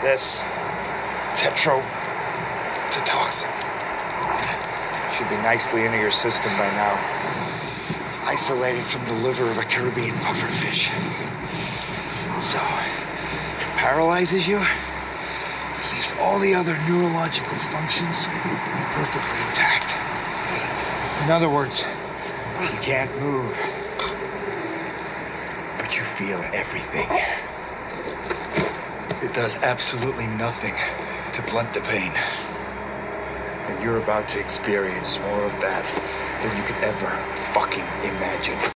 This tetrodotoxin should be nicely into your system by now. It's isolated from the liver of a Caribbean pufferfish. So, it paralyzes you, leaves all the other neurological functions perfectly intact. In other words, you can't move, but you feel everything. It does absolutely nothing to blunt the pain. And you're about to experience more of that than you could ever fucking imagine.